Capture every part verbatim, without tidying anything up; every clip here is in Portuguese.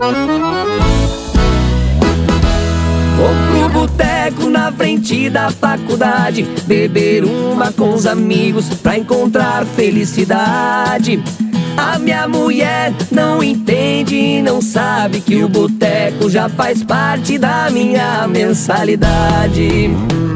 Vou pro boteco na frente da faculdade, beber uma com os amigos pra encontrar felicidade. A minha mulher não entende e não sabe que o boteco já faz parte da minha mensalidade.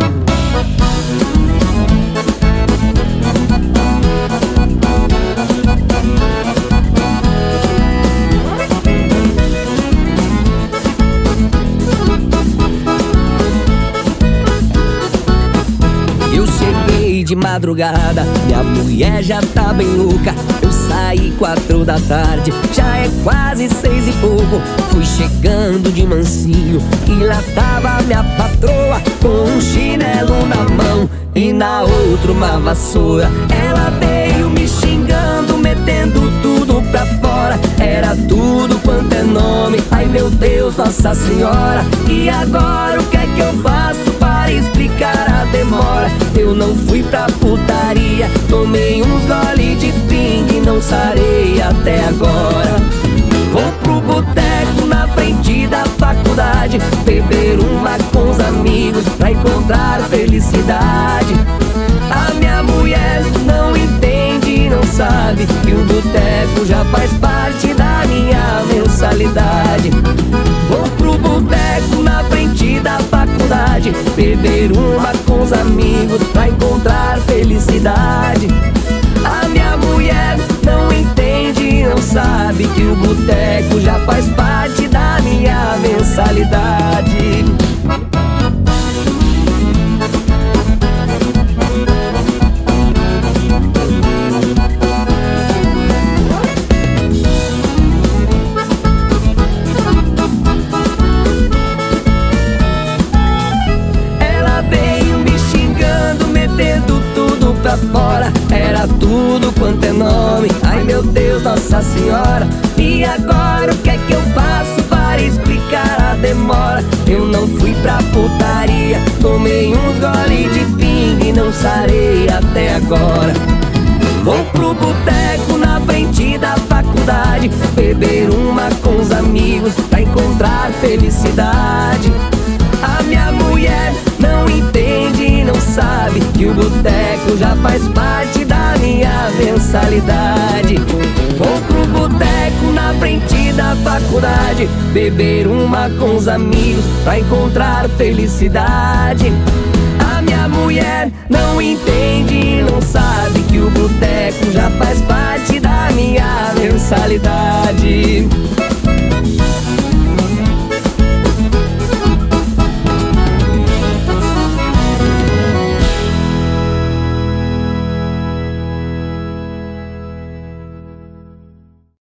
De madrugada, minha mulher já tá bem louca. Eu saí quatro da tarde, já é quase seis e pouco. Fui chegando de mansinho e lá tava minha patroa com um chinelo na mão e na outra uma vassoura. Ela veio me xingando, metendo tudo pra fora. Era tudo quanto é nome, ai meu Deus, Nossa Senhora. E agora o que é que eu faço para explicar a demora? Eu não fui pra putaria, tomei uns gole de pingue, não sarei até agora. Vou pro boteco na frente da faculdade, beber uma com os amigos pra encontrar felicidade. A minha mulher não entende, não sabe que o boteco já faz parte da minha mensalidade. Vou pro boteco na frente da faculdade, beber uma com os amigos pra encontrar felicidade. A minha mulher não entende, não sabe que o boteco já faz parte da minha mensalidade. Fora, era tudo quanto é nome, ai meu Deus, Nossa Senhora. E agora o que é que eu faço para explicar a demora? Eu não fui pra putaria, tomei uns gole de pingue, não sarei até agora. Vou pro boteco na frente da faculdade, beber uma com os amigos pra encontrar felicidade. A minha mulher não entende, não sabe que o boteco já faz parte da minha mensalidade. Vou pro boteco na frente da faculdade, beber uma com os amigos pra encontrar felicidade. A minha mulher não entende, não sabe que o boteco já faz parte da minha mensalidade.